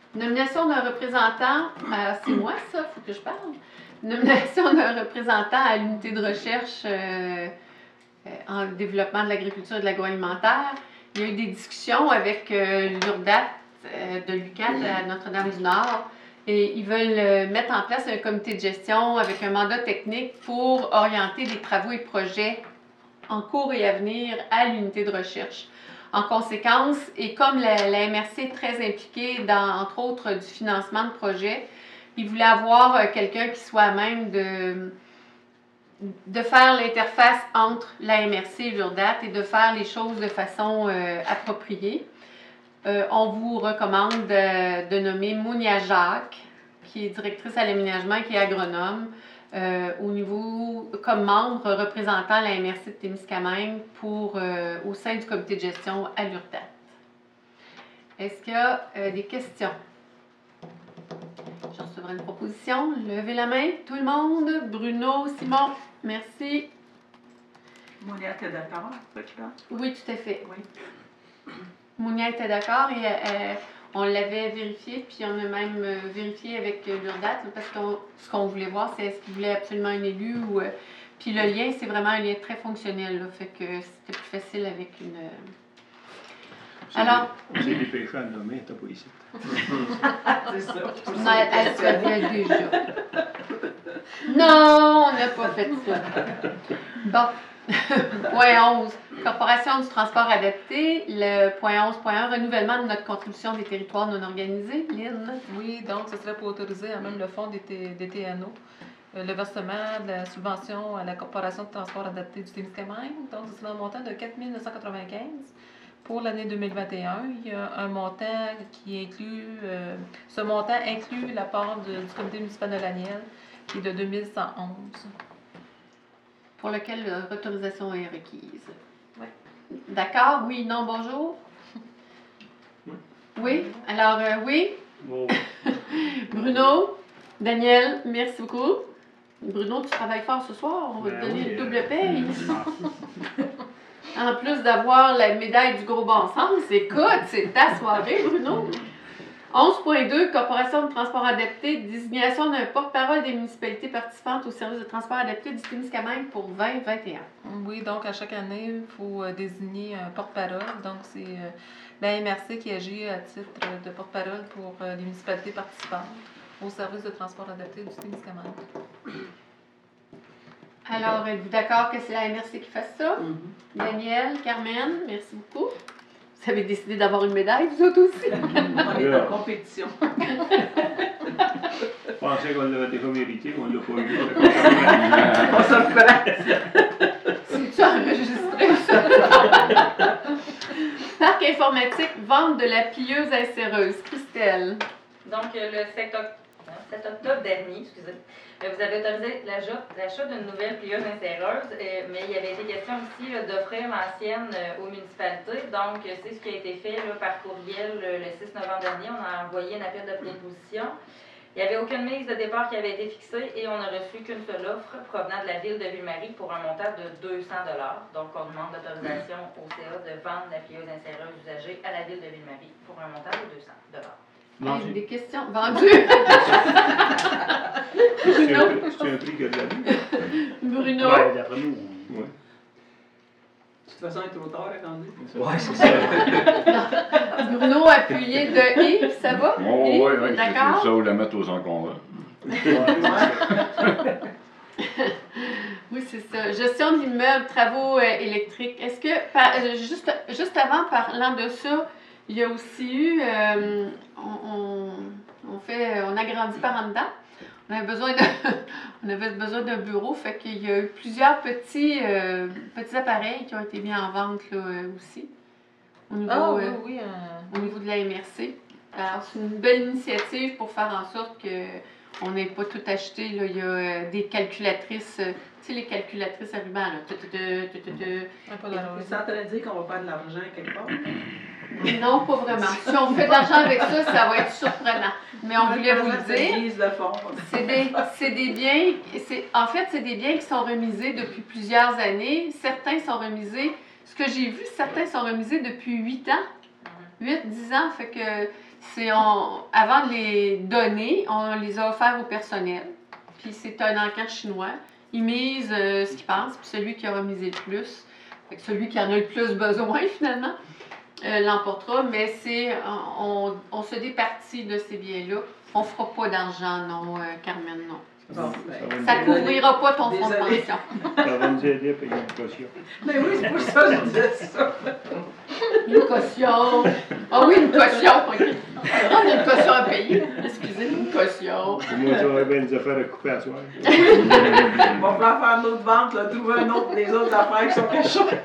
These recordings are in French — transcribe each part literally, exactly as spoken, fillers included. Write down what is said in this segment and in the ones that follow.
Nomination d'un représentant, euh, c'est moi ça, il faut que je parle. Nomination d'un représentant à l'unité de recherche euh, euh, en développement de l'agriculture et de l'agroalimentaire. Il y a eu des discussions avec euh, l'U R D A T euh, de l'U Q A T à Notre-Dame-du-Nord et ils veulent euh, mettre en place un comité de gestion avec un mandat technique pour orienter des travaux et projets en cours et à venir à l'unité de recherche. En conséquence, et comme la, la M R C est très impliquée dans, entre autres, du financement de projets, ils voulaient avoir euh, quelqu'un qui soit à même de, de faire l'interface entre la M R C et l'U R D A T et de faire les choses de façon euh, appropriée. Euh, on vous recommande de, de nommer Mounia Jacques, qui est directrice à l'aménagement, qui est agronome, euh, au niveau, comme membre représentant la M R C de Témiscamingue pour, euh, au sein du comité de gestion à l'U R D A T. Est-ce qu'il y a euh, des questions? Je recevrai une proposition. Levez la main, tout le monde. Bruno, Simon, merci. Mounia, tu es d'accord? Oui, tout à fait. Oui. Mounia était d'accord et euh, on l'avait vérifié, puis on a même euh, vérifié avec euh, l'U R D A T, parce que ce qu'on voulait voir, c'est est-ce qu'ils voulaient absolument un élu ou... Euh, puis le lien, c'est vraiment un lien très fonctionnel, là, fait que c'était plus facile avec une... Euh... Alors... J'ai dépêché à le nommer, t'as pas ici. C'est ça. Non, elle, elle savait déjà. Non, on n'a pas fait ça. Bon. Point onze. Corporation du transport adapté. Le point onze point un, renouvellement de notre contribution des territoires non organisés. Lynn? Oui, donc ce serait pour autoriser à même le fonds des, des T N O, euh, le versement de la subvention à la Corporation de transport adapté du Témiscamingue. Donc, ce serait un montant de quatre mille neuf cent quatre-vingt-quinze pour l'année deux mille vingt et un. Il y a un montant qui inclut, euh, ce montant inclut la part de, du comité municipal de l'Aniel, qui est de deux mille cent onze. Pour lequel l'autorisation est requise. Oui. D'accord? Oui, non, bonjour? Oui. Oui? Alors, euh, oui? Bon. Bruno? Daniel, merci beaucoup. Bruno, tu travailles fort ce soir. On va Ben te donner oui, une double euh, paye. Ah. En plus d'avoir la médaille du gros bon sens, écoute, c'est ta soirée, Bruno. onze point deux, Corporation de transport adapté, désignation d'un porte-parole des municipalités participantes au service de transport adapté du Témiscamingue pour vingt vingt et un. Oui, donc à chaque année, il faut euh, désigner un porte-parole. Donc, c'est euh, la M R C qui agit à titre de porte-parole pour euh, les municipalités participantes au service de transport adapté du Témiscamingue. Alors, êtes-vous d'accord que c'est la M R C qui fasse ça? Mm-hmm. Daniel, Carmen, merci beaucoup. Vous avez décidé d'avoir une médaille, vous autres aussi? On est en compétition. Je pensais qu'on l'avait déjà mérité, on ne l'a pas eu. On se reprend. C'est-tu enregistré, ça? Parc informatique, vente de la pieuse inséreuse. Christelle. Donc, le sept octobre dernier, excusez, vous avez autorisé l'achat d'une nouvelle plieuse inséreuse, mais il y avait été question aussi d'offrir l'ancienne aux municipalités. Donc, c'est ce qui a été fait là, par courriel le six novembre dernier. On a envoyé un appel de proposition. Il n'y avait aucune mise de départ qui avait été fixée et on n'a reçu qu'une seule offre provenant de la ville de Ville-Marie pour un montant de deux cents dollars. Donc, on demande l'autorisation au C A de vendre la plieuse inséreuse usagée à la ville de Ville-Marie pour un montant de deux cents dollars. Vendu. Des questions? Vendu? C'est un, c'est un prix que de la vie. Bruno? Ouais, d'après nous, on- Ouais. De toute façon, il est trop tard, attendez. ouais, c'est ça. Bruno appuyé de Yves, ça va? Oh, Yves, oui, oui, d'accord? c'est ça, ou la mettre aux encombrants. Oui, c'est ça. Gestion de l'immeuble, travaux euh, électriques. Est-ce que, par- euh, juste, juste avant, parlant de ça, il y a aussi eu, euh, on, on, on fait, on agrandit par en dedans. On avait besoin de, on avait besoin d'un bureau, fait qu'il y a eu plusieurs petits, euh, petits appareils qui ont été mis en vente là, euh, aussi, au niveau, Ah oui, euh, oui. euh, au niveau de la M R C. Alors, c'est une belle initiative pour faire en sorte que on n'ait pas tout acheté. Là. Il y a euh, des calculatrices, euh, tu sais, les calculatrices à ruban, là. Tu, tu, tu, tu, tu, tu. un peu la C'est en train de dire qu'on va faire de l'argent quelque part. Non, pas vraiment. Si on fait de l'argent avec ça, ça va être surprenant. Mais on voulait vous le dire. Mise de fond. C'est des, c'est des biens, c'est, en fait, c'est des biens qui sont remisés depuis plusieurs années. Certains sont remisés, ce que j'ai vu, certains sont remisés depuis huit ans, huit dix ans. Fait que c'est on, avant de les donner, on les a offerts au personnel. Puis c'est un encan chinois. Ils misent euh, ce qu'ils pensent, puis celui qui aura misé le plus, fait que celui qui en a le plus besoin finalement, euh, l'emportera. Mais c'est on, on se départit de ces biens-là. On fera pas d'argent, non, euh, Carmen, non. Bon, ben, Ça couvrira pas ton fonds de Désolée. pension. Ça va nous aider à payer une caution. Mais oui, c'est pour ça que je disais ça. Une caution. Ah oui, une caution. OK. On a une caution à payer. Excusez, une caution. Moi, j'aurais bien des affaires à couper à soir. On va falloir faire une autre vente, là, trouver un autre des autres affaires qui sont cachées.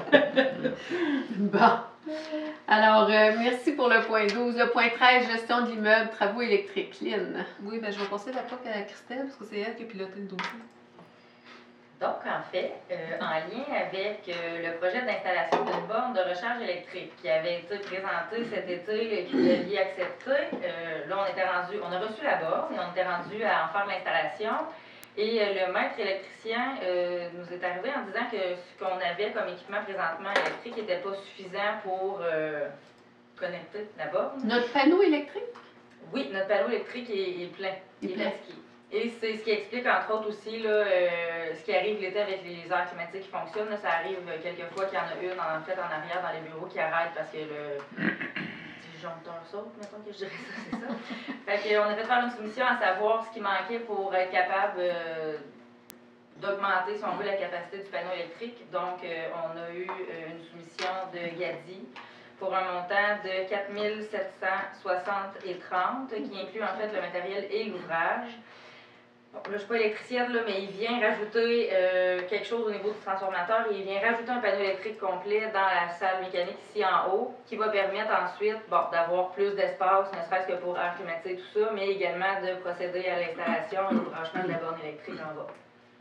Bon. Alors, euh, merci pour le point douze. Le point treize, gestion de l'immeuble, travaux électriques. Lynn. Oui, ben je vais passer la P O C à Christelle, parce que c'est elle qui a piloté le dossier. Donc, en fait, euh, en lien avec euh, le projet d'installation d'une borne de recharge électrique qui avait été présenté cet été et que vous aviez accepté, euh, là, on était rendu, on a reçu la borne et on était rendu à en faire l'installation. Et euh, le maître électricien euh, nous est arrivé en disant que ce qu'on avait comme équipement présentement électrique n'était pas suffisant pour euh, connecter la borne. Notre panneau électrique? Oui, notre panneau électrique est, est plein, il Il est est plein. fatigué. Et c'est ce qui explique, entre autres aussi, là, euh, ce qui arrive l'été avec les heures climatiques qui fonctionnent. Là, ça arrive euh, quelquefois qu'il y en a une, en fait, en arrière dans les bureaux qui arrête parce que le disjoncteur saute, mettons que je dirais ça, c'est ça. Fait qu'on a fait faire une soumission à savoir ce qui manquait pour être capable euh, d'augmenter, si on veut, la capacité du panneau électrique. Donc, euh, on a eu euh, une soumission de Gadi pour un montant de quatre mille sept cent soixante et trente, qui inclut en fait le matériel et l'ouvrage. Bon, là, je ne suis pas électricienne, là, mais il vient rajouter euh, quelque chose au niveau du transformateur et il vient rajouter un panneau électrique complet dans la salle mécanique ici en haut, qui va permettre ensuite bon, d'avoir plus d'espace, ne serait-ce que pour air climatisé, tout ça, mais également de procéder à l'installation et au branchement de la borne électrique en bas.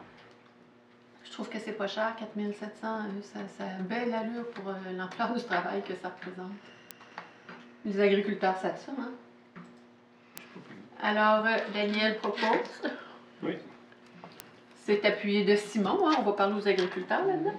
Je trouve que c'est pas cher, quatre mille sept cents. euh, Ça, ça a belle allure pour euh, l'ampleur du travail que ça représente. Les agriculteurs savent ça, hein? Alors, euh, Daniel propose. Oui. C'est appuyé de Simon, hein? On va parler aux agriculteurs là-dedans.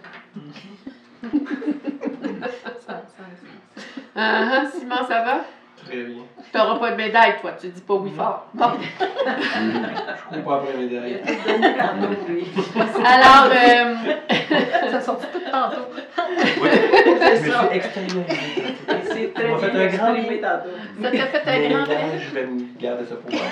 Ça, ça, Ah, ah, Simon, ça va? Très bien. Tu n'auras pas de médaille, toi. Tu dis pas oui fort. Bon. Je cours pas après mes Il a médailles. tout donné tantôt, lui. Alors, euh, ça sortit tout tantôt. Oui, C'est je me ça. suis extériorisé. Il s'est On très m'a fait bien un grand exprimé bien. tantôt. ça t'a fait un Mais grand là, bien. je vais me garder ça pour moi.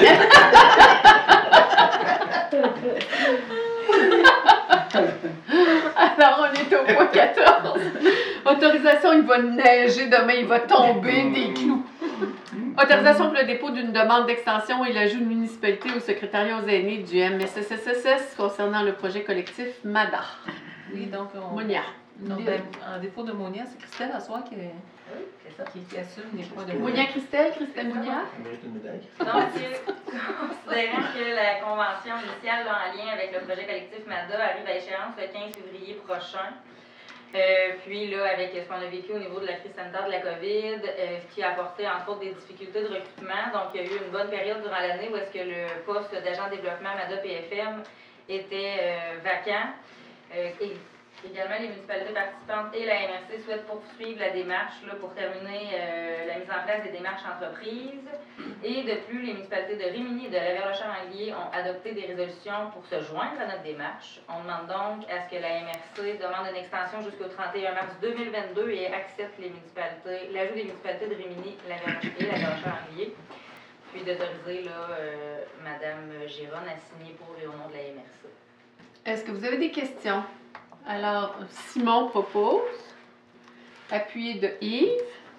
Alors, on est au point quatorze. Autorisation, il va neiger demain, il va tomber des clous. Autorisation pour le dépôt d'une demande d'extension et l'ajout de municipalité au secrétariat aux aînés du M S S S S concernant le projet collectif MADA. Oui, donc, on, Monia. donc ben, en défaut de Monia, c'est Christelle à soir qui, Oui, c'est ça. qui, qui assume les points de Monia Christelle, Christelle Monia. Elle mérite une médaille. Donc, euh, considérant que la convention initiale là, en lien avec le projet collectif MADA arrive à échéance le quinze février prochain, euh, puis là, avec ce qu'on a vécu au niveau de la crise sanitaire de la COVID, euh, ce qui a apporté entre autres des difficultés de recrutement, donc il y a eu une bonne période durant l'année où est-ce que le poste d'agent de développement MADA P F M était euh, vacant. Euh, et également, les municipalités participantes et la M R C souhaitent poursuivre la démarche là, pour terminer euh, la mise en place des démarches entreprises. Et de plus, les municipalités de Rimini et de la Verlochère-Anglier ont adopté des résolutions pour se joindre à notre démarche. On demande donc à ce que la M R C demande une extension jusqu'au trente et un mars deux mille vingt-deux et accepte les municipalités, l'ajout des municipalités de Rimini la Verlochère- et la Verlochère-Anglier. Puis d'autoriser là, euh, Mme Gironne à signer pour et au nom de la M R C. Est-ce que vous avez des questions? Alors, Simon propose. Appuyé de Yves.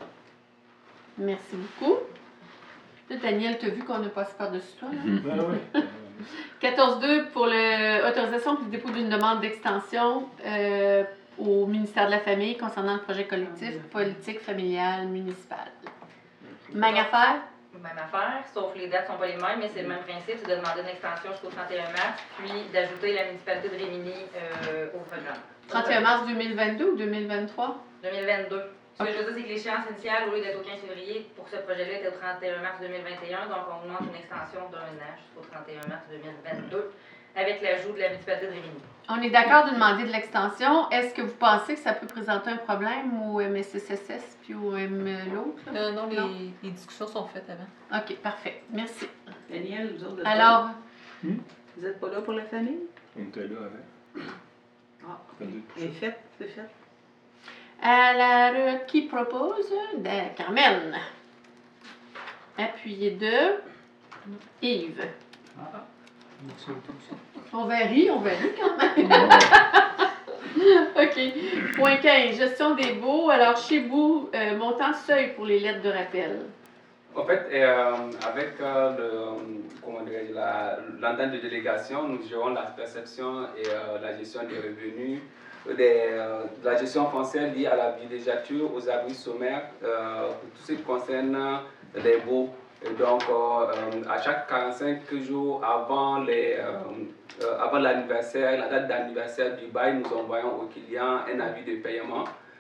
Merci beaucoup. Là, Daniel, tu as vu qu'on a passé par-dessus toi, là? Ben oui. quatorze deux pour l'autorisation pour le dépôt d'une demande d'extension euh, au ministère de la Famille concernant le projet collectif politique familiale municipale. Même affaire? Même affaire, sauf les dates ne sont pas les mêmes, mais c'est le même principe, c'est de demander une extension jusqu'au trente et un mars, puis d'ajouter la municipalité de Rimini euh, au programme. trente et un mars deux mille vingt-deux ou deux mille vingt-trois? deux mille vingt-deux. Ce que je veux dire, c'est que l'échéance initiale, au lieu d'être au quinze février, pour ce projet-là, était au trente et un mars deux mille vingt et un, donc on demande une extension d'un an jusqu'au trente et un mars deux mille vingt-deux, avec l'ajout de la municipalité de Rimini. On est d'accord de demander de l'extension. Est-ce que vous pensez que ça peut présenter un problème au M S S S S puis au M l'autre? là? Euh, non, les, Non. les discussions sont faites avant. OK, parfait. Merci. Daniel, vous autres, vous êtes Alors, pas là? Vous n'êtes pas là pour la famille? On était là avant. Ah, Ça veut dire pour c'est fait, c'est fait. alors, qui propose? De Carmen. Appuyé de Yves. ça. On varie, on varie quand même. OK. Point quinze, gestion des baux. Alors, chez vous, euh, montant seuil pour les lettres de rappel. En fait, euh, avec euh, le, comment dirais-je, la- l'entente de délégation, nous gérons la perception et euh, la gestion des revenus, des, euh, de la gestion foncière liée à la villégiature, aux abris sommaires, euh, pour tout ce qui concerne les baux. Et donc, euh, euh, à chaque quarante-cinq jours avant, les, euh, euh, avant l'anniversaire, la date d'anniversaire du bail, nous envoyons aux clients un avis de paiement.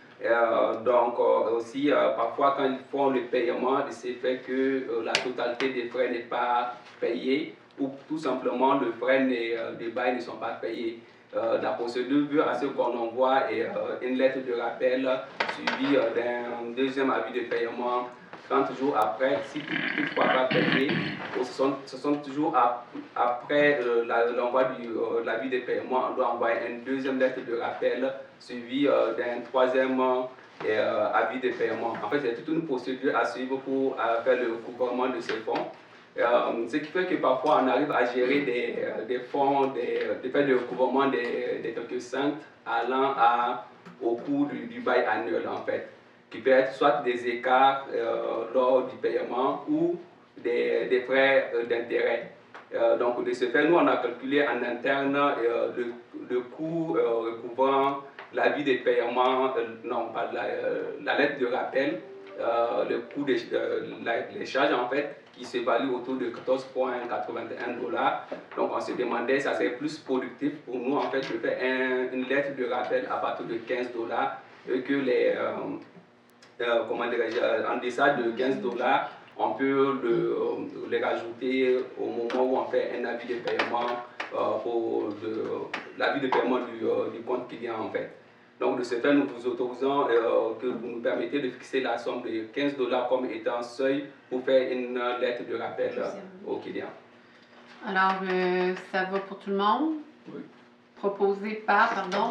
Euh, donc euh, aussi, euh, parfois quand ils font le paiement, il s'est fait que euh, la totalité des frais n'est pas payée ou tout simplement le frais euh, des bails ne sont pas payés. Euh, la procédure veut à ce qu'on envoie euh, une lettre de rappel suivie euh, d'un deuxième avis de paiement trente jours après, si toutefois pas payé, soixante jours ap après euh, l'envoi de euh, l'avis de paiement, on doit envoyer une deuxième lettre de rappel suivie euh, d'un troisième euh, avis de paiement. En fait, c'est toute une procédure à suivre pour euh, faire le recouvrement de ces fonds. Euh, ce qui fait que parfois on arrive à gérer des, des fonds, des, des faits de recouvrement des, des quelques cents allant à, au coût du, du bail annuel en fait, qui peut être soit des écarts euh, lors du paiement ou des, des frais euh, d'intérêt. Euh, donc de ce fait, nous on a calculé en interne euh, le, le coût euh, recouvrant l'avis de paiement, euh, non pas la, euh, la lettre de rappel, euh, le coût des de, charges en fait, qui s'évalue autour de quatorze virgule quatre-vingt-un dollars. Donc on se demandait, ça serait plus productif pour nous en fait de faire un, une lettre de rappel à partir de quinze dollars et que les, euh, euh, comment dirais-je, en deçà de quinze dollars, on peut le, euh, les rajouter au moment où on fait un avis de paiement euh, pour l'avis de paiement du, euh, du compte client en fait. Donc de ce fait, nous vous autorisons euh, que vous nous permettez de fixer la somme de quinze dollars comme étant seuil pour faire une lettre de rappel euh, au client. Alors, euh, ça va pour tout le monde? Oui. Proposé par, pardon,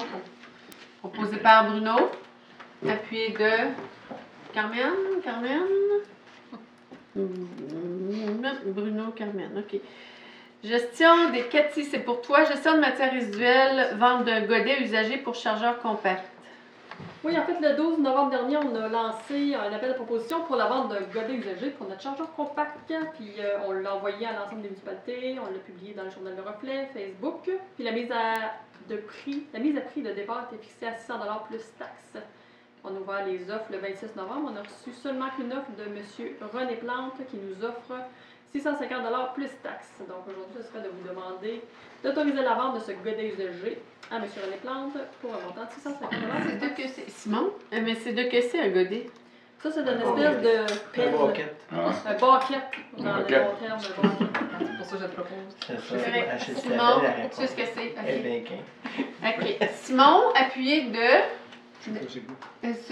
proposé par Bruno, appuyé de Carmen, Carmen, Bruno, Carmen, OK. Gestion des Cathy, c'est pour toi. Gestion de matières résiduelles, vente d'un godet usagé pour chargeur compact. Oui, en fait, le douze novembre dernier, on a lancé un appel de proposition pour la vente d'un godet usagé pour notre chargeur compact. Puis euh, on l'a envoyé à l'ensemble des municipalités, on l'a publié dans le journal Le Reflet, Facebook. Puis la mise à, de prix, la mise à prix de départ était fixée à six cents dollars plus taxes. On a ouvert les offres le vingt-six novembre. On a reçu seulement qu'une offre de M. René Plante qui nous offre six cent cinquante dollars plus taxes. Donc aujourd'hui, ce serait de vous demander d'autoriser la vente de ce godet usagé à M. René Plante pour un montant de six cent cinquante dollars. C'est de que c'est. Simon? Euh, mais c'est de que c'est un godet? Ça, c'est une espèce de pelle. Un bucket. Un baquette dans Un le bucket. long terme. Un baquette. C'est pour ça que je le propose. C'est ça. C'est vrai. H S L, Simon, la tu réponse. sais ce que c'est? Eh OK. bien, qu'un. OK. Simon, appuyé de. Je sais pas c'est quoi.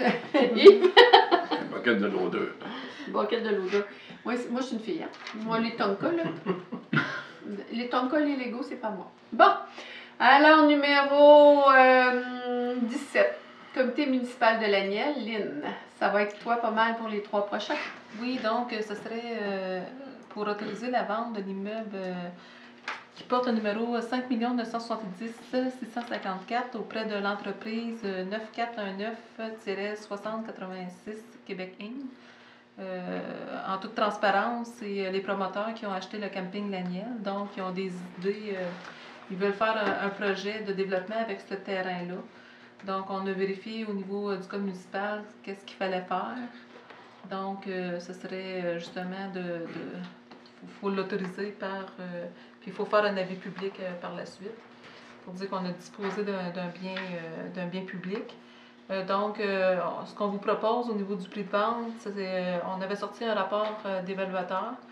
Euh, Bucket de l'odeur. Bucket de l'odeur. Moi, c'est- moi, je suis une fille. Hein? Moi, les Tonka, là. Les Tonka, les Legos, c'est pas moi. Bon. Alors, numéro euh, dix-sept. Comité municipal de l'Aniel, Lynn. Ça va être toi pas mal pour les trois prochains. Oui, donc euh, ce serait euh, pour autoriser la vente de l'immeuble euh, qui porte le numéro cinq neuf cent soixante-dix six cent cinquante-quatre auprès de l'entreprise euh, neuf quatre un neuf soixante quatre-vingt-six Québec Incorporé. Euh, en toute transparence, c'est euh, les promoteurs qui ont acheté le camping Laniel, donc ils ont des idées, euh, ils veulent faire un, un projet de développement avec ce terrain-là. Donc on a vérifié au niveau euh, du code municipal qu'est-ce qu'il fallait faire. Donc euh, ce serait euh, justement de... Il faut, faut l'autoriser par... Euh, puis il faut faire un avis public euh, par la suite pour dire qu'on a disposé d'un d'un bien, euh, d'un bien public. Euh, donc, euh, ce qu'on vous propose au niveau du prix de vente, c'est, euh, on avait sorti un rapport euh, d'évaluateur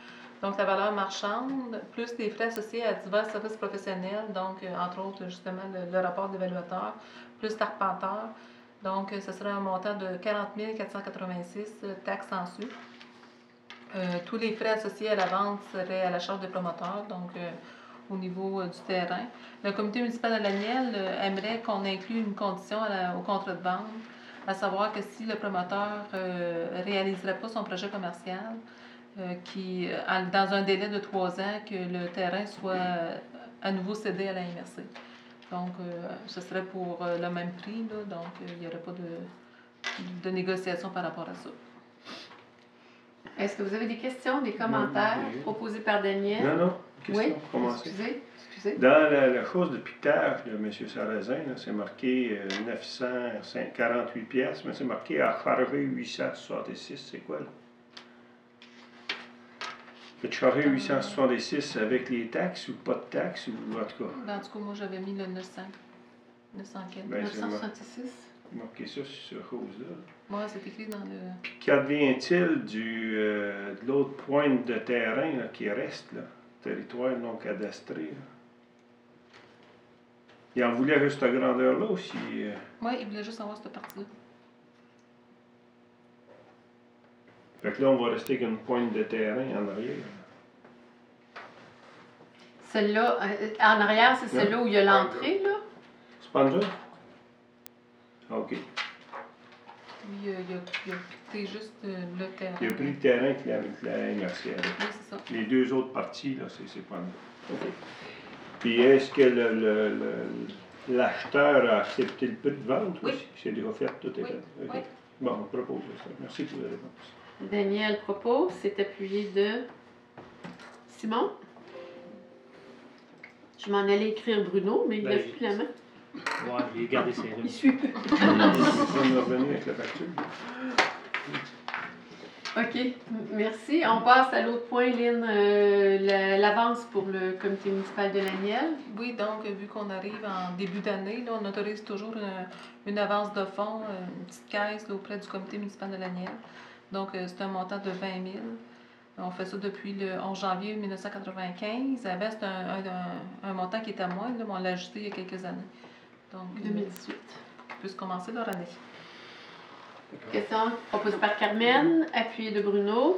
Donc, la valeur marchande, plus les frais associés à divers services professionnels, donc, euh, entre autres, justement, le, le rapport d'évaluateur, plus l'arpenteur. Donc, euh, ce serait un montant de quarante mille quatre cent quatre-vingt-six, euh, taxes en su. Euh, tous les frais associés à la vente seraient à la charge des promoteurs, donc euh, au niveau euh, du terrain. Le comité municipal de Laniel euh, aimerait qu'on inclue une condition à la- au contrat de vente, à savoir que si le promoteur ne réaliserait pas son projet commercial, euh, qui, euh, en- dans un délai de trois ans, que le terrain soit euh, à nouveau cédé à la M R C. Donc, euh, ce serait pour euh, le même prix, là, donc euh, il n'y aurait pas de, de négociation par rapport à ça. Est-ce que vous avez des questions, des commentaires oui. proposés par Daniel? Non, non, question, Oui, commencez. excusez, excusez. Dans la, la chose de piquetage de M. Sarrazin, là, c'est marqué euh, neuf cent quarante-huit pièces, mais c'est marqué à charger huit cent soixante-six. C'est quoi, là? Faites charger huit cent soixante-six avec les taxes ou pas de taxes, ou en tout cas, Ben, en tout cas, moi, j'avais mis le neuf cents. neuf cent quatre. ben, neuf c'est cent mar- soixante-six. marqué ça sur cette chose-là. Moi, c'est écrit dans le... Puis qu'advient-il du, euh, de l'autre pointe de terrain là, qui reste, là, territoire non cadastré? Là? Il en voulait juste cette grandeur-là aussi. Euh, Oui, il voulait juste savoir cette partie-là. fait que là, on va rester avec une pointe de terrain en arrière. Celle-là, euh, en arrière, c'est celle-là où il y a l'entrée, là? C'est pas une Ah, OK. Lui, il a, il a, il a quitté juste euh, le terrain. Il a pris le terrain avec la, avec la M R C. Oui, c'est ça. Les deux autres parties, là, c'est, c'est pas une OK. Puis est-ce que le, le, le- l'acheteur a accepté le prix de vente Oui. aussi? C'est déjà fait, tout est Oui, fait. OK. oui. Bon, on propose ça. Merci pour la réponse. Daniel propose, c'est appuyé de Simon. Je m'en allais écrire Bruno, mais il Ben, lève plus la main. Ouais, j'ai gardé ses Il rues. suit plus. On va revenir avec la facture. OK, m- merci. On passe à l'autre point, Lynn, euh, la- l'avance pour le comité municipal de Laniel. Oui, donc, euh, vu qu'on arrive en début d'année, là, on autorise toujours une, une avance de fonds, euh, une petite caisse là, auprès du comité municipal de Laniel. Donc, euh, c'est un montant de vingt mille. On fait ça depuis le onze janvier mille neuf cent quatre-vingt-quinze. Avant, c'était un, un, un- un montant qui était moins, là, mais on l'a ajusté il y a quelques années. Donc, euh, deux mille dix-huit. pour qu'ils puissent commencer leur année. Question proposée par Carmen, appuyée de Bruno.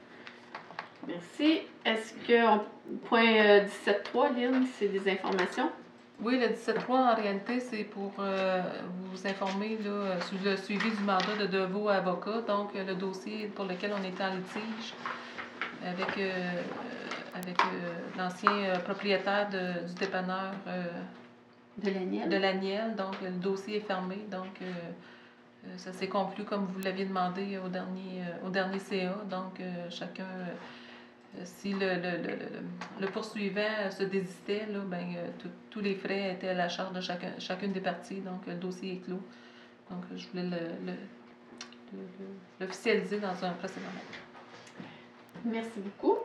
Merci. Est-ce que, on- point euh, dix-sept point trois, Lynn, c'est des informations? Oui, le dix-sept point trois, en réalité, c'est pour euh, vous informer là, sur le suivi du mandat de Deveau avocat, donc euh, le dossier pour lequel on était en litige avec, euh, avec euh, l'ancien euh, propriétaire de- du dépanneur euh, De Laniel? de l'Aniel. Donc, le dossier est fermé. Donc, euh, euh, ça s'est conclu comme vous l'aviez demandé au dernier, euh, au dernier C A. Donc, euh, chacun, euh, si le, le, le, le- le poursuivant euh, se désistait, là, ben, euh, tout- tous les frais étaient à la charge de chacun, chacune des parties. Donc, euh, le dossier est clos. Donc, euh, je voulais le, le- le- le- l'officialiser dans un procédé. Merci beaucoup.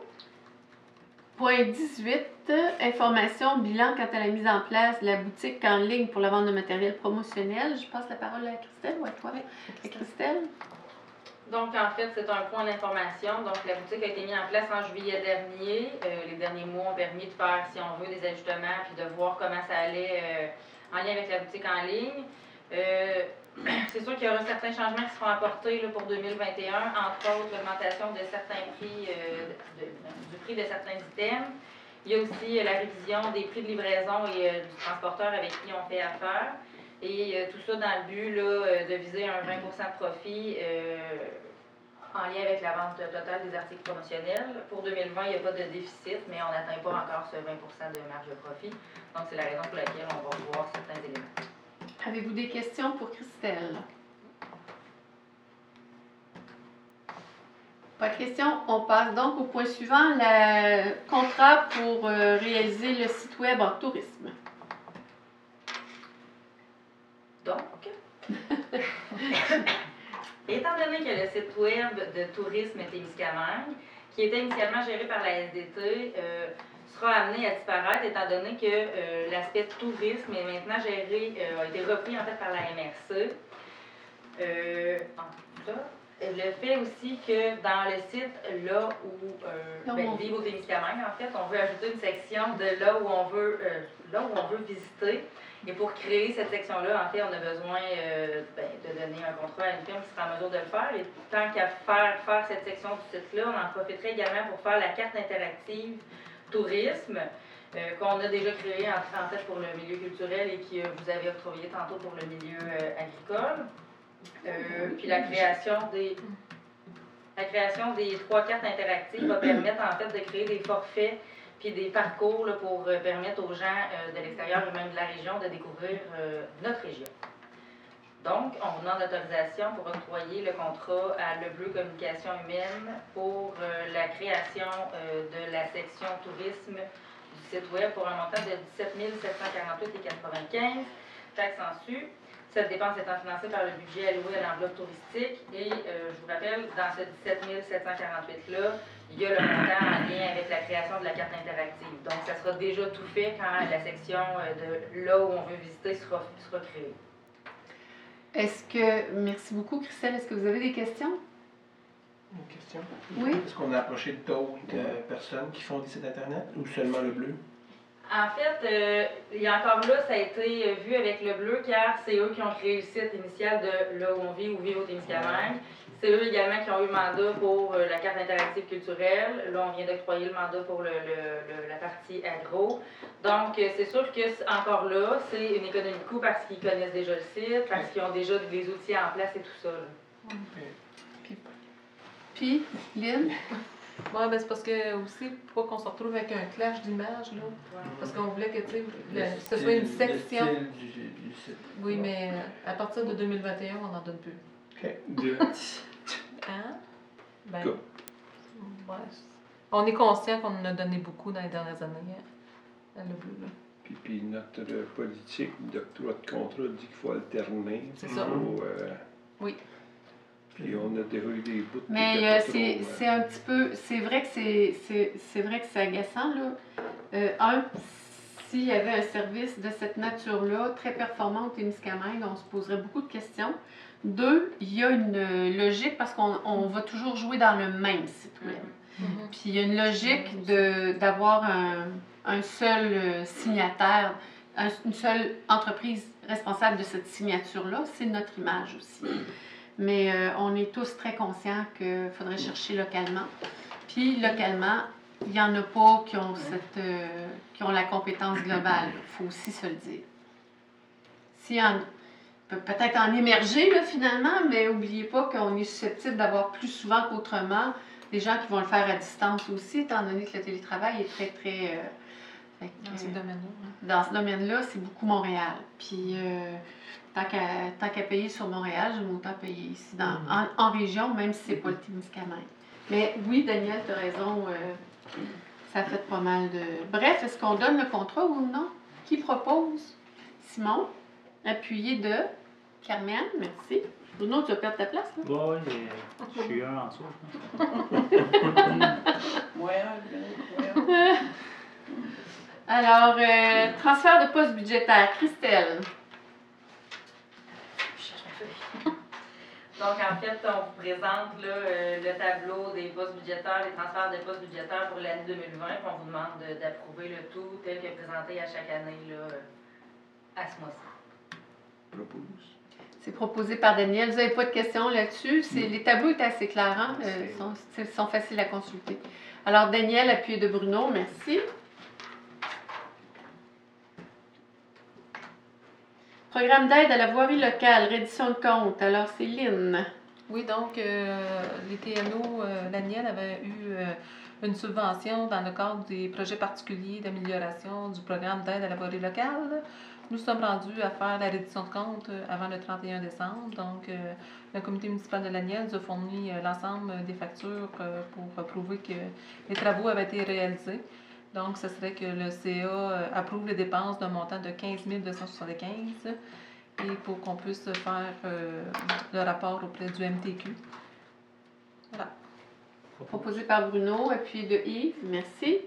Point dix-huit, euh, information, bilan quant à la mise en place de la boutique en ligne pour la vente de matériel promotionnel. Je passe la parole à Christelle ou à toi? À Christelle. Donc, en fait, c'est un point d'information. Donc, la boutique a été mise en place en juillet dernier. Euh, les derniers mois ont permis de faire, si on veut, des ajustements puis de voir comment ça allait euh, en lien avec la boutique en ligne. Euh, c'est sûr qu'il y aura certains changements qui seront apportés là, pour deux mille vingt et un, entre autres l'augmentation de certains prix, euh, de- du prix de certains items. Il y a aussi euh, la révision des prix de livraison et euh, du transporteur avec qui on fait affaire. Et euh, tout ça dans le but là, euh, de viser un vingt pour cent de profit euh, en lien avec la vente totale des articles promotionnels. Pour deux mille vingt, il n'y a pas de déficit, mais on n'atteint pas encore ce vingt pour cent de marge de profit. Donc, c'est la raison pour laquelle on va revoir certains éléments. Avez-vous des questions pour Christelle? Pas de questions. On passe donc au point suivant, le contrat pour euh, réaliser le site web en tourisme. Donc, étant donné que le site web de tourisme Témiscamingue, qui était initialement géré par la S D T, euh, sera amené à disparaître, étant donné que euh, l'aspect tourisme est maintenant géré, euh, a été repris en fait par la M R C. Euh, en tout cas, le fait aussi que dans le site, là où euh, Là où ben, on- Vive au Témiscamingue, en fait, on veut ajouter une section de là où on veut, euh, là où on veut visiter. Et pour créer cette section-là, en fait, on a besoin euh, ben, de donner un contrat à une firme qui sera en mesure de le faire. Et tant qu'à faire, faire cette section du site-là, on en profiterait également pour faire la carte interactive tourisme euh, qu'on a déjà créée en, en fait pour le milieu culturel et que vous avez octroyé tantôt pour le milieu euh, agricole. Euh, puis la création des la création des trois cartes interactives va permettre en fait de créer des forfaits puis des parcours là, pour euh, permettre aux gens euh, de l'extérieur et même de la région de découvrir euh, notre région. Donc, on demande l'autorisation pour octroyer le contrat à Le Bleu Communication Humaine pour euh, la création euh, de la section tourisme du site web pour un montant de dix-sept mille sept cent quarante-huit virgule quatre-vingt-quinze, taxes en su. Cette dépense étant financée par le budget alloué à l'enveloppe touristique. Et euh, je vous rappelle, dans ce dix-sept mille sept cent quarante-huit-là, il y a le montant en lien avec la création de la carte interactive. Donc, ça sera déjà tout fait quand la section euh, de là où on veut visiter sera, sera créée. Est-ce que, merci beaucoup Christelle, est-ce que vous avez des questions? Une question. Oui. Est-ce qu'on a approché d'autres euh, personnes qui font des sites internet ou seulement le bleu? En fait, euh, il y a encore là, ça a été vu avec le bleu, car c'est eux qui ont créé le site initial de là où on vit ou vit au Témiscamingue. C'est eux également qui ont eu le mandat pour euh, la carte interactive culturelle. Là, on vient d'octroyer le mandat pour le, le, le, la partie agro. Donc, euh, c'est sûr que encore là, c'est une économie de coût parce qu'ils connaissent déjà le site, parce qu'ils ont déjà des outils en place et tout ça. Là. Puis, puis Lynn? Oui, ben c'est parce que aussi, pour pas qu'on se retrouve avec un clash d'images, là. Parce qu'on voulait que, tu sais, le- ce soit une section. Le style du, du site. Oui, mais à partir de deux mille vingt et un, on n'en donne plus. OK. De- Hein? Ben, Quoi? ouais. On est conscient qu'on en a donné beaucoup dans les dernières années, hein, à le bleu, là. Puis, puis notre euh, politique d'octroi de contrat dit qu'il faut alterner. C'est Il ça. faut, euh, Oui. Puis on a déjà eu des bouts de Mais qui étaient euh, pas c'est trop, euh, c'est un petit peu, c'est vrai que c'est c'est- c'est vrai que c'est agaçant, là. Euh, un, s'il y avait un service de cette nature-là, très performant au Témiscamingue, on se poserait beaucoup de questions. Deux, il y a une euh, logique parce qu'on on va toujours jouer dans le même site web. Mhm. Puis il y a une logique de d'avoir un, un seul euh, signataire, un- une seule entreprise responsable de cette signature-là. C'est notre image aussi. Mais euh, on est tous très conscients qu'il faudrait chercher localement. Puis localement, il n'y en a pas qui ont, cette, euh, qui ont la compétence globale. Il faut aussi se le dire. S'il y en peut peut-être en émerger là, finalement, mais n'oubliez pas qu'on est susceptible d'avoir plus souvent qu'autrement des gens qui vont le faire à distance aussi, étant donné que le télétravail est très, très... euh, fait que, Dans ce euh, domaine-là. hein. dans ce domaine-là, c'est beaucoup Montréal. Puis, euh, tant qu'à tant qu'à payer sur Montréal, j'aime autant payer ici, dans, en, en région, même si c'est pas le Témiscamingue. Mais oui, Daniel, tu as raison, euh, ça fait pas mal de... Bref, est-ce qu'on donne le contrat ou non? Qui propose? Simon, appuyé de Carmen, merci. Bruno, tu vas perdre ta place, là? Ouais, ouais, mais je suis un en dessous. Moyen, moyen. Alors, euh, transfert de poste budgétaire. Christelle. Je cherche ma feuille. Donc, en fait, on vous présente là, euh, le tableau des postes budgétaires, les transferts de postes budgétaires pour l'année deux mille vingt. Puis on vous demande de- d'approuver le tout tel que présenté à chaque année là, euh, à ce mois-ci. propose. C'est proposé par Daniel. Vous n'avez pas de questions là-dessus? C'est- Les tableaux étaient assez clairs, hein? Euh, C'est- ils sont, ils sont faciles à consulter. Alors, Daniel, appuyé de Bruno, merci. Programme d'aide à la voirie locale, reddition de compte. Alors, c'est Lynn. Oui, donc, euh, les T N O, euh, l'Aniel avait eu euh, une subvention dans le cadre des projets particuliers d'amélioration du programme d'aide à la voirie locale. Nous sommes rendus à faire la reddition de compte euh, avant le trente et un décembre. Donc, euh, le comité municipal de l'Aniel nous a fourni euh, l'ensemble des factures euh, pour prouver que les travaux avaient été réalisés. Donc, ce serait que le C A euh, approuve les dépenses d'un montant de quinze mille deux cent soixante-quinze et pour qu'on puisse faire euh, le rapport auprès du M T Q. Voilà. Proposé par Bruno, appuyé de Yves, merci.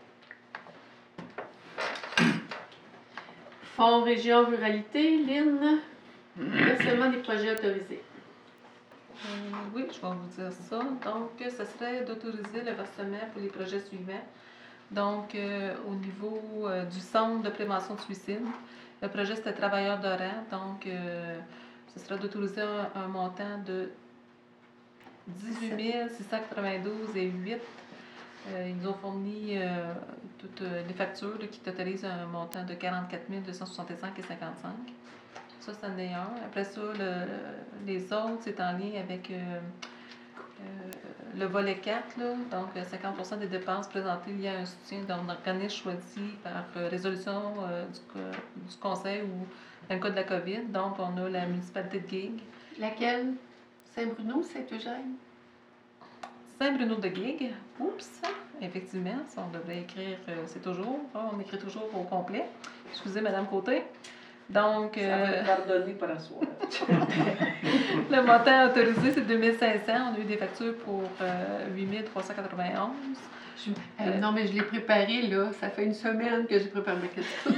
Fonds Région Ruralité, Lynn. Versement des projets autorisés. Euh, oui, je vais vous dire ça. Donc, ce serait d'autoriser le versement pour les projets suivants. Donc, euh, au niveau euh, du centre de prévention de suicide, le projet c'était travailleurs de rang. Donc, euh, ce serait d'autoriser un, un montant de dix-huit mille six cent quatre-vingt-douze et huit. Euh, ils nous ont fourni euh, toutes euh, les factures là, qui totalisent un montant de quarante-quatre mille deux cent soixante-cinq et cinquante-cinq. Ça, c'en est un. Après ça, le, les autres, c'est en lien avec euh, euh, le volet quatre, là, donc euh, cinquante pour cent des dépenses présentées liées à un soutien d'un organisme choisi par euh, résolution euh, du, du conseil ou dans le cas de la COVID. Donc, on a la municipalité de Guigues. Laquelle? Saint-Bruno, Saint-Eugène? Saint-Bruno de Guigues. Oups! Effectivement, ça, on devrait écrire, euh, c'est toujours, hein, on écrit toujours au complet. Excusez, Madame Côté. Donc, Ça va euh, être pardonné pour asseoir. le montant autorisé, c'est deux mille cinq cents. On a eu des factures pour euh, huit mille trois cent quatre-vingt-onze. Je- euh, non, mais je l'ai préparé, là. Ça fait une semaine que j'ai préparé ma question.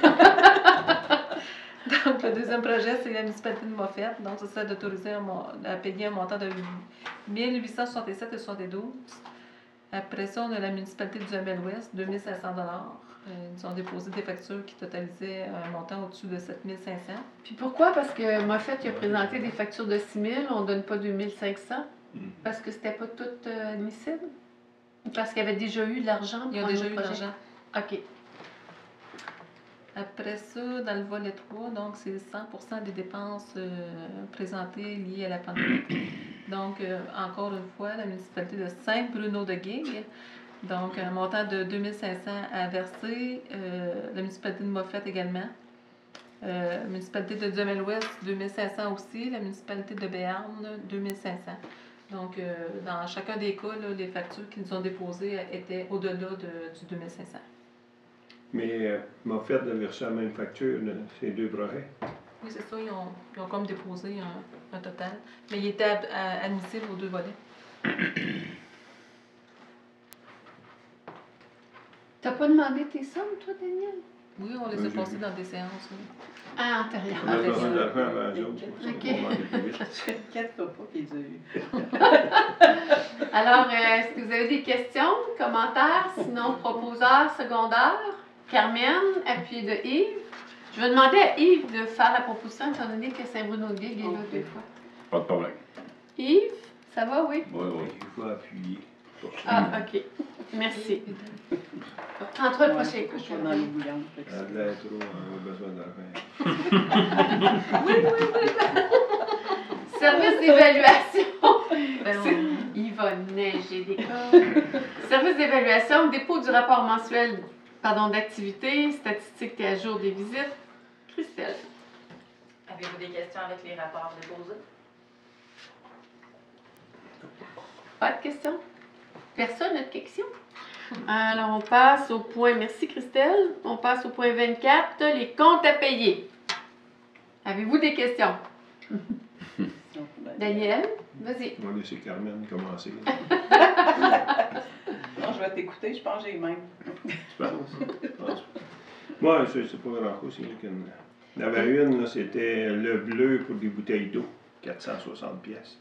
Donc, le deuxième projet, c'est la municipalité de Moffett. Donc, ça serait d'autoriser un mon- à payer un montant de mille huit cent soixante-sept et soixante-douze. Après ça, on a la municipalité du Hamel-Ouest, deux mille cinq cents dollars. Euh, ils ont déposé des factures qui totalisaient un montant au-dessus de sept mille cinq cents. Puis pourquoi? Parce que Moffett il a présenté des factures de six mille, on ne donne pas deux mille cinq cents. Parce que c'était pas tout euh, admissible? Ou parce qu'il y avait déjà eu de l'argent? Ils ont pour un déjà autre eu de projet? l'argent. OK. Après ça, dans le volet trois, donc c'est cent pour cent des dépenses euh, présentées liées à la pandémie. Donc, euh, encore une fois, la municipalité de Saint-Bruno de Guigues, donc un montant de deux mille cinq cents à verser. Euh, la municipalité de Moffett également. Euh, la municipalité de Duhamel-Ouest, deux mille cinq cents aussi. La municipalité de Béarn, deux mille cinq cents. Donc, euh, dans chacun des cas, là, les factures qu'ils ont déposées étaient au-delà de, du deux mille cinq cents. Mais euh, Moffett a versé la même facture, là, ces deux projets. Oui, c'est ça, ils ont, ils ont comme déposé un, un total. Mais il était ad- à- admissible aux deux volets. T'as pas demandé tes sommes, toi, Daniel? Oui, on les Oui, a j'ai passés vu. dans des séances. Oui. Ah, antérieur. On a Ah, besoin c'est d'argent avant eux autres, c'est pour ça Ok. qu'on va demander plus vite. Je t'inquiète-toi pas qu'il les a eu. Alors, euh, est-ce que vous avez des questions, commentaires, sinon proposeurs, secondaires? Carmen, appuyé de Yves. Je vais demander à Yves de faire la proposition, étant donné que Saint-Bruno-de-Guigues est là Ok. deux fois. Pas de problème. Yves, ça va, oui? Oui, oui. Il faut appuyer. pour ça. Ah, OK. Merci. Prends-toi le Ouais, prochain faut coup. que je sois dans l'eau bouillante. fait que Ça ça- a de l'air trop, on a besoin d'argent. Service d'évaluation. Ben, C'est- on- Il va neiger des cordes. Service d'évaluation, dépôt du rapport mensuel pardon, d'activité, statistiques et à jour des visites. Christelle. Avez-vous des questions avec les rapports déposés? Pas de questions? Personne n'a de questions? Alors, on passe au point, merci Christelle, on passe au point vingt-quatre, les comptes à payer. Avez-vous des questions? Donc, ben, Daniel, vas-y. On va laisser Carmen commencer. Non, je vais t'écouter, je pense que j'ai même. Tu penses? Je pense. Moi, je sais pas grand-chose. Il y en a qu'une. Il y en avait une, là, c'était le bleu pour des bouteilles d'eau. quatre cent soixante pièces.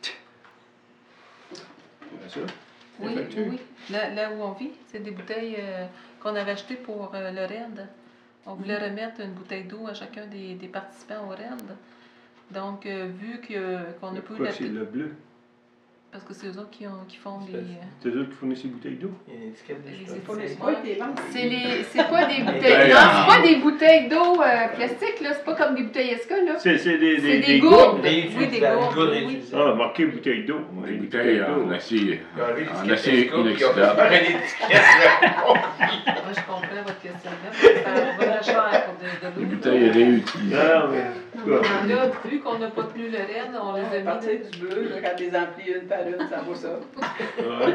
C'est ça? Oui, Les oui, factures? oui. Là, là où on vit, c'est des bouteilles euh, qu'on avait achetées pour euh, le R E D. On voulait remettre une bouteille d'eau à chacun des, des participants au R E D. Donc, euh, vu que, qu'on n'a pas eu Pourquoi la... c'est le bleu? Parce que c'est eux autres qui, ont, qui font les... euh, C'est eux qui fournissent les bouteilles d'eau? Il y a une étiquette les dessus. étiquettes. Pas été lent. C'est les, c'est pas des bouteilles, non, c'est pas des bouteilles d'eau euh, plastique, là, c'est pas comme des bouteilles Esca, là. C'est c'est des, C'est des, des des gourdes. Oui, des Réutilisable, gourdes, des oui. réutilisables. Ah, marqué bouteille d'eau. On a Des des bouteilles en acier, Ils ont enlevé en l'étiquette acier Tesco, puis ils ont inoxydable. fait une étiquette. Moi, je comprends votre questionnement. Ça va cher pour de, de Des l'eau. bouteilles réutilisables. Non, mais. en tout cas, Là, vu qu'on n'a pas tenu le R E D, on les À a partir mis... du bleu, là, quand les emplis une par une, ça vaut ça. ouais.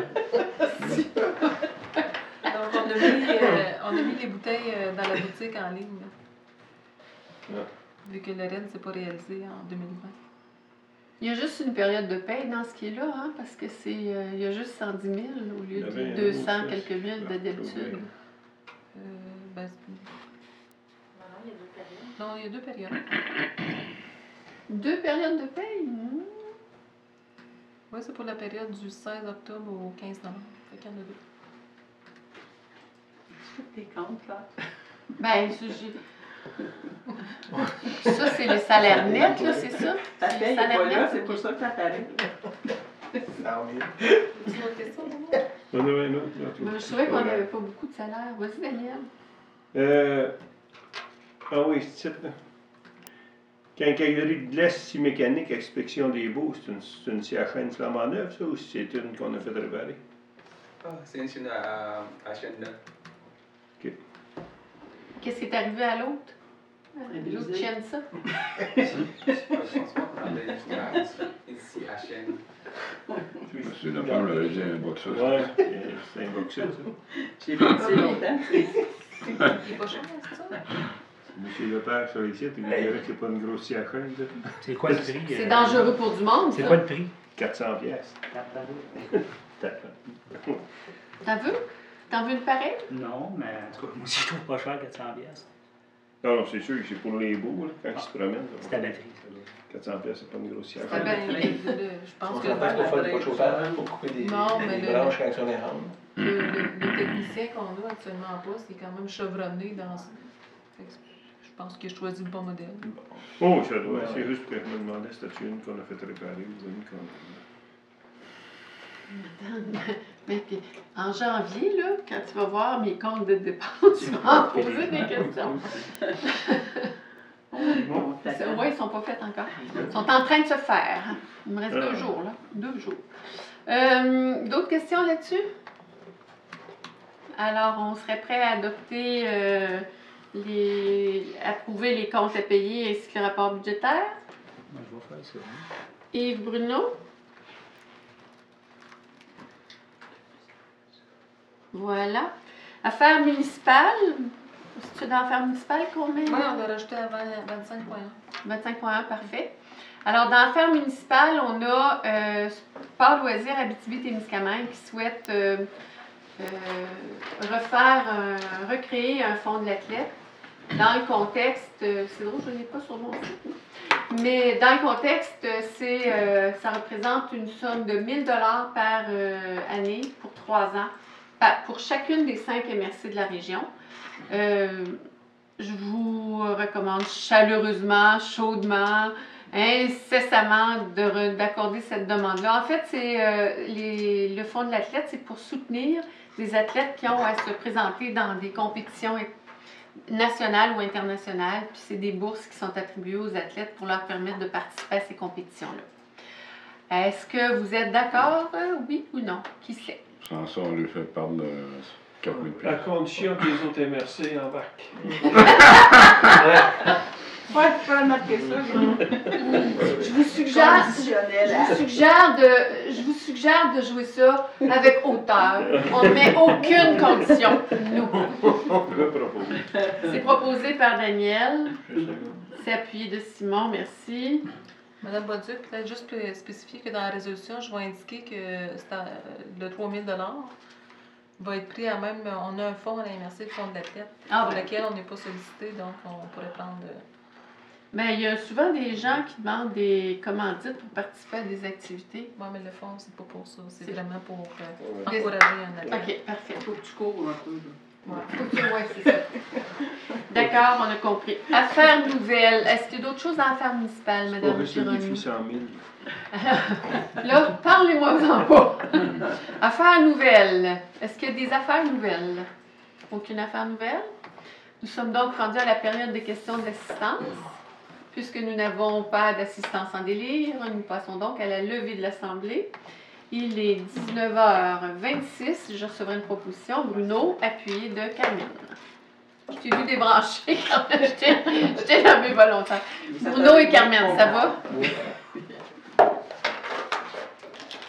Donc, on a mis, euh, on a mis les bouteilles euh, dans la boutique en ligne. là. Ouais. Vu que le R E D ne s'est pas réalisé en deux mille vingt. Il y a juste une période de paie dans ce qui est là, hein, parce que c'est, euh, il y a juste cent dix mille au lieu Il y avait de un deux cents autre, quelques mille de ah, d'habitude. Euh, ben, c'est- Non, non, il y a deux périodes. non, il y a deux périodes. Deux périodes de paie? hmm. Oui, c'est pour la période du seize octobre au quinze novembre. Fait qu'il y en a deux. Tu fais tes comptes, là. Ben, ça, j'ai- ça, c'est les salaires nets, là, c'est ça? Ta C'est paye les n'est salaires pas là, nets, c'est ok. pour ça que ça paraît. Ah oui. As-tu une autre question, Daniel? On a un autre, là, tout. Ben, je trouvais qu'on n'avait pas beaucoup de salaires. Vas-y, Daniel. Euh, ah oui, ce titre, là. Quincaillerie de l'Est, scie mécanique, inspection des baux, c'est une, c'est une scie à chaîne flambant neuve, ça, ou c'est une qu'on a fait réparer? Ah, c'est une chaîne à, à chaîne neuve. Qu'est-ce qui est arrivé à l'autre? Brisé. L'autre chaîne ça? Je pense pas qu'on avait une scie à chaîne. C'est la femme avait dit un boxeur. Ouais, c'est un boxeur, ça. J'ai fait ça longtemps. Il est pas cher, c'est ça? Monsieur Lepage sur les sites, il dirait que c'est pas une grosse scie à chaîne, là. C'est quoi le prix? C'est euh, dangereux pour du monde, C'est ça. quoi le prix? quatre cents piastres. T'en veux? T'en veux une pareille? Non, mais en tout cas, moi aussi, je trouve pas cher quatre cents piastres. Non, non, c'est sûr que c'est pour les beaux, là, quand ils se promènent. C'est ta batterie, ça. là. quatre cents piastres, c'est pas une grosse scie à C'est chaîne. bien. Ben, le- le- je pense On que s'en passe pour faire le, pas de chauffage, pour couper des, Non, mais des le- branches quand on les rend. le, le, le technicien qu'on a actuellement en poste est quand même chevronné dans ce... Fait que je pense que je choisis le bon modèle. Oh, ça doit. C'est juste que je me demandais si c'était une qu'on a fait réparer ou une qu'on Mais puis, en janvier, là, quand tu vas voir mes comptes de dépenses, tu vas en poser des questions. Bon, Oui, ils ne sont pas faits encore. Ils sont en train de se faire. Il me reste Ah. deux jours, là. Deux jours. Euh, D'autres questions là-dessus? Alors, on serait prêt à adopter, euh, les, approuver les comptes à payer ainsi que le rapport budgétaire. Moi, je vais faire ça. Yves Bruno? Voilà. Affaires municipales. C'est-tu dans affaires municipales qu'on met? Oui, on l'a rajouté à vingt-cinq point un. vingt-cinq point un, parfait. Alors, dans l'affaire municipale, on a euh, Sport Loisirs Abitibi-Témiscamingue qui souhaite euh, euh, refaire, un- recréer un fonds de l'athlète. Dans le contexte, euh, c'est drôle, je ne l'ai pas sur mon site, mais dans le contexte, euh, c'est, euh, ça représente une somme de mille dollars par euh, année pour trois ans, pa- pour chacune des cinq M R C de la région. Euh, je vous recommande chaleureusement, chaudement, incessamment de re- d'accorder cette demande-là. En fait, c'est euh, les- le Fonds de l'athlète, c'est pour soutenir les athlètes qui ont à se présenter dans des compétitions nationales ou internationales. Puis c'est des bourses qui sont attribuées aux athlètes pour leur permettre de participer à ces compétitions-là. Est-ce que vous êtes d'accord, euh, oui ou non? Qui sait? Sans ça, on lui fait perdre euh, quatre mille À piastres. condition que les autres M R C embarquent. Ouais, tu peux remarquer ça. Je vous suggère, Conditionnel je à- vous suggère de, je vous suggère de jouer ça avec hauteur. On ne met aucune condition, nous. Repropose. C'est proposé par Daniel. Je sais pas. C'est appuyé de Simon, merci. Madame Bolduc, peut-être juste pour spécifier que dans la résolution, je vais indiquer que c'est à- le trois mille dollars va être pris à même. On a un fonds à la M R C, le fonds de l'athlète, Ah, pour ben. lequel on n'est pas sollicité, donc on pourrait prendre. euh, Mais il y a souvent des gens qui demandent des commandites pour participer à des activités. Ouais, mais le fonds, c'est pas pour ça. C'est C'est- vraiment pour euh, Des- encourager un athlète. OK, parfait. Faut que tu cours un peu. là. Ouais. OK, ouais, c'est ça. D'accord, on a compris. Affaires nouvelles. Est-ce qu'il y a d'autres choses dans l'affaire municipale, Pas Madame juste le défi Gironi? cent mille. Là, parlez-moi-en pas. Affaires nouvelles. Est-ce qu'il y a des affaires nouvelles? Aucune affaire nouvelle? Nous sommes donc rendus à la période des questions d'assistance. Puisque nous n'avons pas d'assistance en délire, nous passons donc à la levée de l'Assemblée. Il est dix-neuf heures vingt-six. Je recevrai une proposition. Bruno, appuyé de Carmen. Je t'ai vu débrancher quand je t'ai- je t'ai nommé volontaire. Bruno et Carmen, ça va?